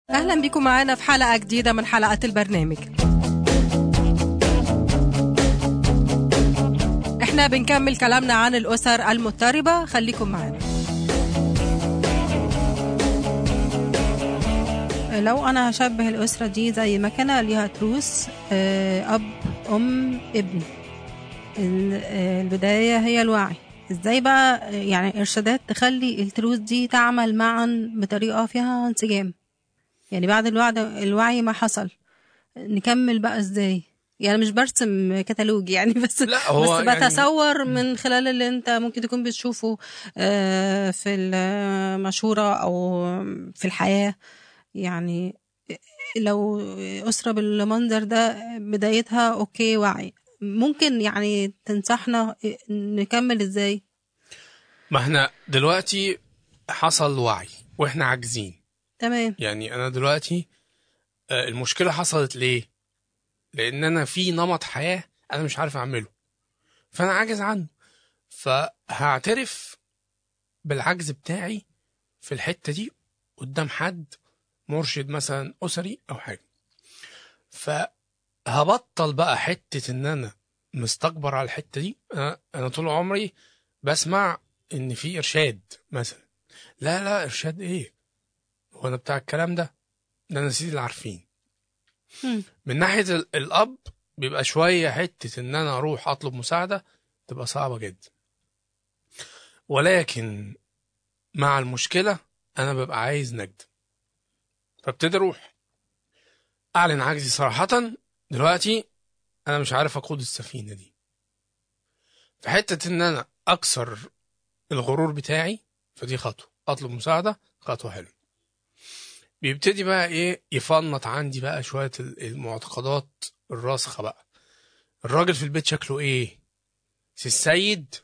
أهلا بكم معنا في حلقة جديدة من حلقات البرنامج. احنا بنكمل كلامنا عن الأسر المضطربة، خليكم معنا. لو أنا هشبه الأسرة دي زي ما كان ليها تروس، أب أم ابن. البداية هي الوعي. ازاي بقى يعني إرشادات تخلي التروس دي تعمل معا بطريقة فيها انسجام؟ يعني بعد الوعي ما حصل نكمل بقى ازاي؟ يعني مش برسم كتالوج يعني لا بس هو يعني بتصور من خلال اللي انت ممكن تكون بتشوفه في المشورة او في الحياة. يعني لو أسرة بالمنظر ده بدايتها اوكي وعي، ممكن يعني تنصحنا نكمل ازاي؟ ما احنا دلوقتي حصل وعي واحنا عاجزين. تمام. يعني انا دلوقتي المشكلة حصلت ليه؟ لان انا في نمط حياة انا مش عارف اعمله، فانا عاجز عنه، فهعترف بالعجز بتاعي في الحتة دي قدام حد مرشد مثلا اسري او حاجة. فهبطل بقى حتة ان انا مستكبر على الحتة دي. انا طول عمري بسمع ان في ارشاد مثلا. لا لا، ارشاد ايه؟ هو انا بتاع الكلام ده انا سيدي اللي عارفين. مم. من ناحية الاب بيبقى شوية حتة ان انا اروح اطلب مساعدة تبقى صعبة جدا، ولكن مع المشكلة انا ببقى عايز نجد، فابتدي اروح اعلن عجزي صراحة. دلوقتي انا مش عارف اقود السفينة دي، في حتة ان انا اكسر الغرور بتاعي، فدي خطوة اطلب مساعدة، خطوة حلوة. بيبتدي بقى ايه يفنط عندي بقى شوية المعتقدات الراسخة بقى. الراجل في البيت شكله ايه؟ سي السيد،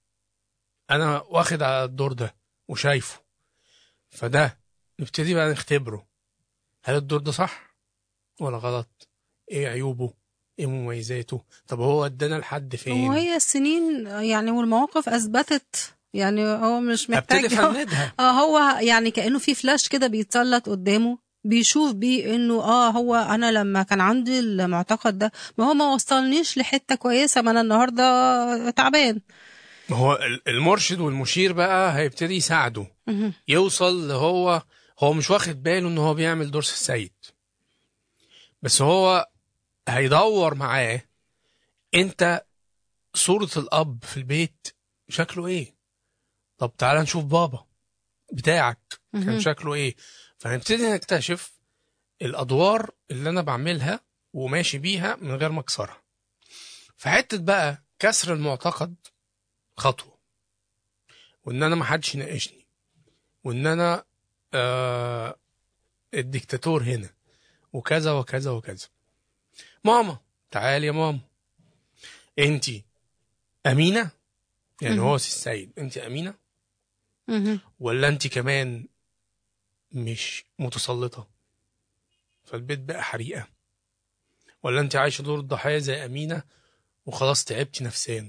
انا واخد على الدور ده وشايفه، فده نبتدي بقى نختبره. هل الدور ده صح ولا غلط؟ ايه عيوبه؟ ايه مميزاته؟ طب هو ادانا لحد فين؟ وهي السنين يعني والمواقف أثبتت، يعني هو مش ابتدي محتاج افندها. هو يعني كأنه في فلاش كده بيتسلط قدامه، بيشوف بيه انه هو انا لما كان عندي المعتقد ده ما هو ما وصلنيش لحتة كويسة، ما انا النهاردة تعبان. هو المرشد والمشير بقى هيبتدي يساعده مهم. يوصل هو مش واخد باله ان هو بيعمل دور السيد، بس هو هيدور معاه. انت صورة الاب في البيت شكله ايه؟ طب تعالى نشوف بابا بتاعك كان مهم. شكله ايه. فهنبتدي نكتشف الادوار اللي انا بعملها وماشي بيها من غير ما اكسرها. في حته بقى كسر المعتقد خطوه، وان انا ما حدش يناقشني، وان انا آه الديكتاتور هنا، وكذا وكذا وكذا. ماما، تعالي يا ماما، انتي امينه؟ يعني مهم. هو سي السيد، انتي امينه مهم. ولا انتي كمان مش متسلطه فالبيت بقى حريقه؟ ولا انتي عايشه دور الضحيه زي امينه وخلاص تعبتي نفسيا؟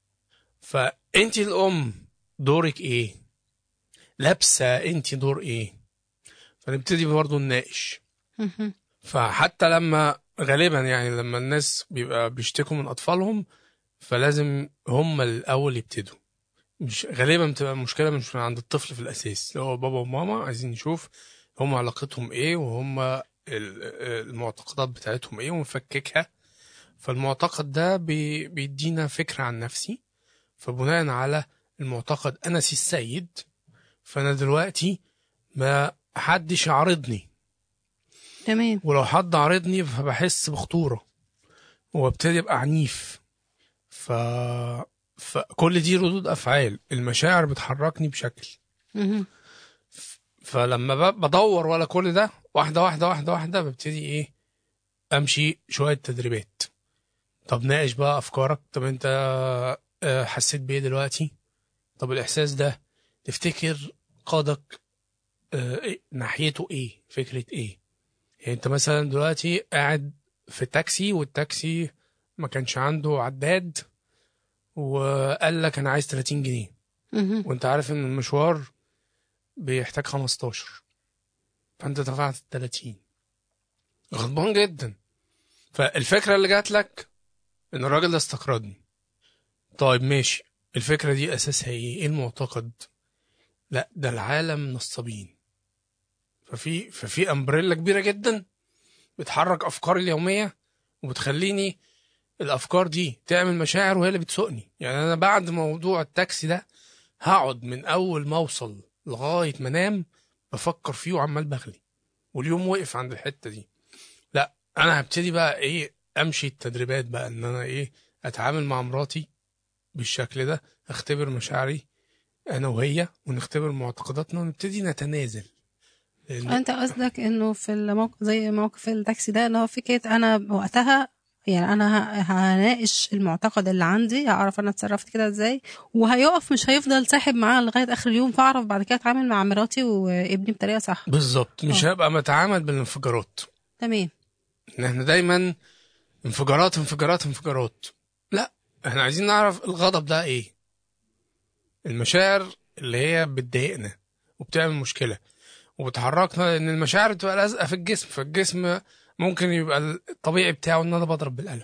فانت الام دورك ايه؟ لابسه انت دور ايه؟ فنبتدي برضه نناقش. مهم. فحتى لما غالبا يعني لما الناس بيبقى بيشتكوا من اطفالهم، فلازم هم الاول يبتدوا. مش غالبا بتبقى المشكله مش من عند الطفل في الاساس، اللي هو بابا وماما عايزين نشوف هم علاقتهم ايه، وهم المعتقدات بتاعتهم ايه، ونفككها. فالمعتقد ده بيدينا فكره عن نفسي، فبناء على المعتقد انا سي السيد، فانا دلوقتي ما حدش يعارضني، تمام. ولو حد عارضني فبحس بخطورة وابتدي ابقى عنيف. ف... فكل دي ردود افعال، المشاعر بتحركني بشكل. مهم. فلما بدور ولا كل ده، واحدة واحدة واحدة واحدة ببتدي ايه امشي شوية تدريبات. طب ناقش بقى افكارك. طب انت حسيت بايه دلوقتي؟ طب الاحساس ده تفتكر قادك ناحيته ايه؟ فكرة ايه؟ يعني انت مثلا دلوقتي قاعد في تاكسي، والتاكسي ما كانش عنده عداد، وقال لك انا عايز 30 جنيه، مهم. وانت عارف ان المشوار بيحتاج 15. فانت دفعت 30، غضبان جدا. فالفكرة اللي جات لك ان الراجل ده استقرضني. طيب ماشي، الفكرة دي اساسها ايه المعتقد؟ لا ده العالم نصابين. ففي امبريلا كبيرة جدا بتحرك افكاري اليومية وبتخليني الافكار دي تعمل مشاعر وهي اللي بتسوقني. يعني انا بعد موضوع التاكسي ده هقعد من اول ما اوصل لغاية ما انام بفكر فيه وعمال بغلي، واليوم وقف عند الحتة دي. لا انا هبتدي بقى ايه، امشي التدريبات بقى ان انا ايه اتعامل مع مراتي بالشكل ده، اختبر مشاعري انا وهي ونختبر معتقداتنا ونبتدي نتنازل. انت قصدك انه في الموقف زي موقف التاكسي ده، ان هو فكره انا وقتها يعني انا هناقش المعتقد اللي عندي، هعرف انا اتصرفت كده ازاي، وهيقف مش هيفضل ساحب معاه لغايه اخر اليوم، فاعرف بعد كده اتعامل مع مراتي وابني بطريقه صح. بالظبط، مش هبقى متعامل بالانفجارات. تمام. ان احنا دايما انفجارات انفجارات انفجارات، لا احنا عايزين نعرف الغضب ده ايه، المشاعر اللي هي بتضايقنا وبتعمل مشكله وبتحركنا، لان المشاعر بتبقى لازقه في الجسم، فالجسم ممكن يبقى الطبيعي بتاعه ان انا بضرب بالقلم.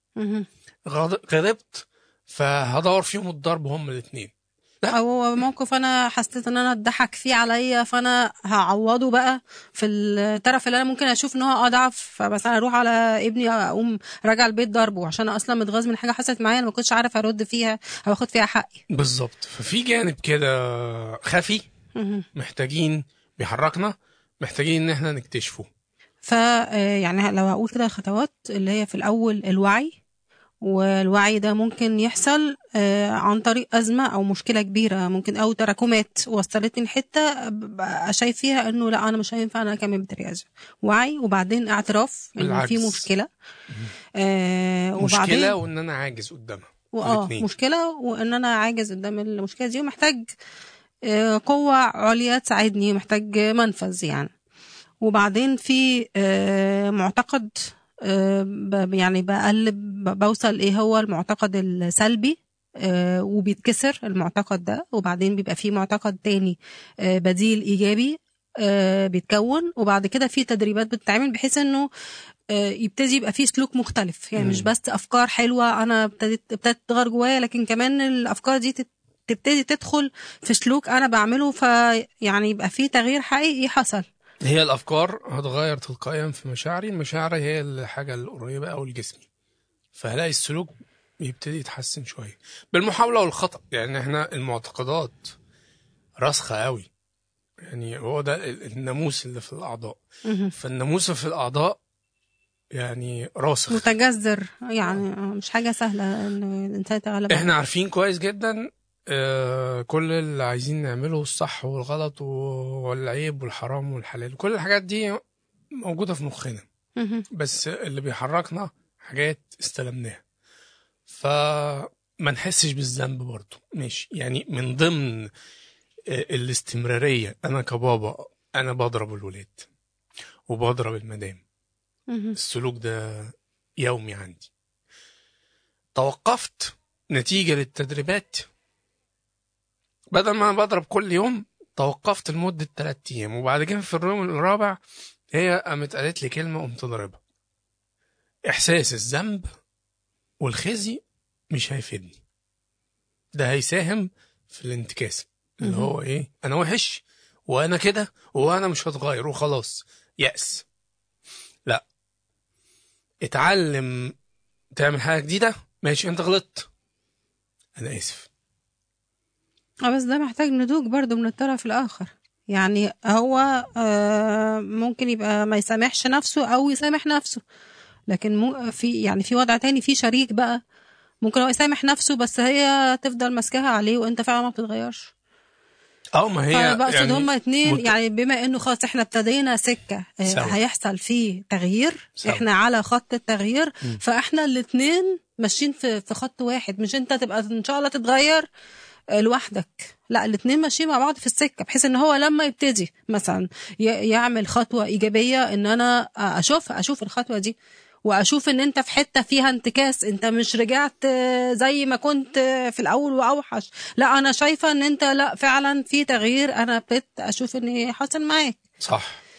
غضبت فهدور فيهم الضرب هم الاثنين. او موقف انا حسيت ان انا اتضحك فيه عليا، فانا هعوضه بقى في الطرف اللي انا ممكن اشوف ان هو اضعف، فمثلا اروح على ابني اقوم راجع البيت ضربه عشان اصلا متغاظ من حاجه حصلت معايا انا ما كنتش عارف ارد فيها او اخد فيها حقي. بالظبط. ففي جانب كده خفي محتاجين بيحركنا، محتاجين ان احنا نكتشفه. يعني لو هقول كده الخطوات اللي هي في الاول الوعي، والوعي ده ممكن يحصل عن طريق أزمة أو مشكلة كبيرة ممكن، أو تراكمات وصلتني لحتة شايف فيها أنه لا أنا مش هينفع أنا أكمل بالطريقة دي. وعي، وبعدين اعتراف إن في مشكلة، مشكلة وبعدين وإن أنا عاجز قدامها. مشكلة وإن أنا عاجز قدام المشكلة دي، ومحتاج قوة عليا تساعدني، محتاج منفذ يعني. وبعدين في معتقد، يعني بقلب بوصل ايه هو المعتقد السلبي، وبيتكسر المعتقد ده، وبعدين بيبقى فيه معتقد تاني بديل ايجابي بيتكون، وبعد كده في تدريبات بتتعمل بحيث انه يبتدي يبقى فيه سلوك مختلف. يعني مش بس افكار حلوة انا ابتدت تغير جوايا، لكن كمان الافكار دي تبتدي تدخل في سلوك انا بعمله، فيعني يبقى فيه تغيير حقيقي حصل. هي الأفكار هتغير تلقائيا في مشاعري، المشاعر هي الحاجة القريبة أو الجسمي، فهلاقي السلوك يبتدي يتحسن شوية بالمحاولة والخطأ. يعني احنا المعتقدات راسخة قوي، يعني هو ده الناموس اللي في الأعضاء. فالناموس في الأعضاء يعني راسخ متجذر، يعني مش حاجة سهلة ان الانسان يتغلب. احنا عارفين كويس جدا كل اللي عايزين نعمله، الصح والغلط والعيب والحرام والحلال، كل الحاجات دي موجودة في مخنا، بس اللي بيحركنا حاجات استلمناها، فما نحسش بالذنب برضو. ماشي، يعني من ضمن الاستمرارية أنا كبابا أنا بضرب الولاد وبضرب المدام، السلوك ده يومي عندي. توقفت نتيجة للتدريبات، بدل ما أنا بضرب كل يوم توقفت لمدة 3 أيام، وبعد كده في اليوم الرابع هي قامت قالت لي كلمة قمت ضربها. إحساس الذنب والخزي مش هيفيدني، ده هيساهم في الانتكاسة اللي هو إيه، أنا وحش وأنا كده وأنا مش هتغير وخلاص يأس. لا، اتعلم تعمل حاجة جديدة. ماشي أنت غلطت، أنا آسف. بس ده محتاج نضوج برضو من الطرف الآخر. يعني هو ممكن يبقى ما يسامحش نفسه أو يسامح نفسه، لكن في يعني في وضع تاني في شريك بقى ممكن هو يسامح نفسه بس هي تفضل ماسكاها عليه وانت فعلا ما بتتغيرش. ما هي فبقصد يعني هما اتنين يعني بما انه خلاص احنا ابتدينا سكة هيحصل فيه تغيير احنا على خط التغيير، فاحنا الاتنين ماشيين في خط واحد، مش انت تبقى ان شاء الله تتغير لوحدك، لا الاتنين ماشيين مع بعض في السكة، بحيث ان هو لما يبتدي مثلا يعمل خطوة ايجابية ان انا اشوف الخطوة دي واشوف ان انت في حتة فيها انتكاس، انت مش رجعت زي ما كنت في الاول واوحش، لا انا شايفة ان انت لا فعلا في تغيير، انا ابتديت اشوف ان حاصل معاك. صح.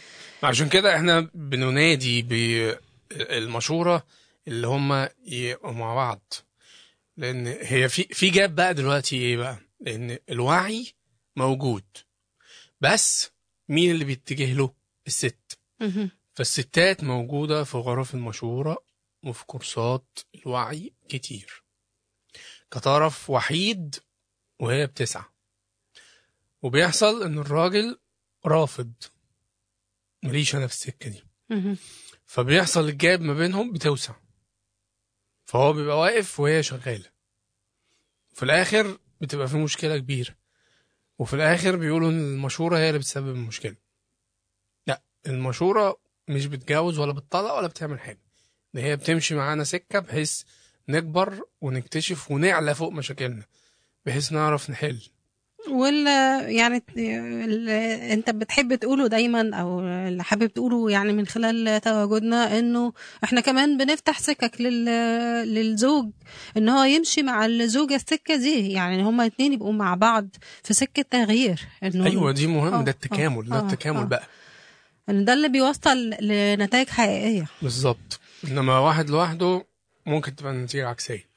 عشان كده احنا بننادي بالمشورة اللي هم يبقوا مع بعض، لان هي في جاب بقى دلوقتي ايه بقى، لان الوعي موجود بس مين اللي بيتجه له؟ الست. فالستات موجودة في غرف المشورة وفي كورسات الوعي كتير كطرف وحيد وهي بتسعى، وبيحصل ان الراجل رافض، مليش انا في السكة دي، فبيحصل الجاب ما بينهم بتوسع، فهو بيبقى واقف وهي شغالة، في الاخر بتبقى في مشكلة كبيرة، وفي الاخر بيقولوا ان المشورة هي اللي بتسبب المشكلة. لا، المشورة مش بتجاوز ولا بتطلق ولا بتعمل حاجة، ده هي بتمشي معانا سكة بحيث نكبر ونكتشف ونعلى فوق مشاكلنا بحيث نعرف نحل. يعني انت بتحب تقوله دايما او اللي حابب تقوله يعني من خلال تواجدنا، انه احنا كمان بنفتح سكك للزوج ان هو يمشي مع الزوجة السكة دي، يعني هما اتنين يبقوا مع بعض في سكة تغيير. انه ايوه دي مهم، ده التكامل، ده التكامل بقى، ان ده اللي بيوصل لنتائج حقيقية بالظبط. انما واحد لوحده ممكن تبقى النتيجة عكسية.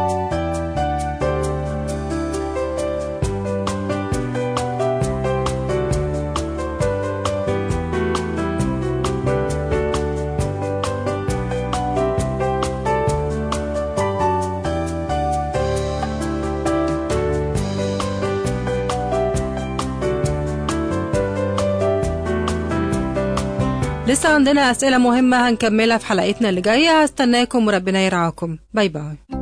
لسه عندنا أسئلة مهمة هنكملها في حلقتنا اللي جاية. هستناكم وربنا يرعاكم. باي باي.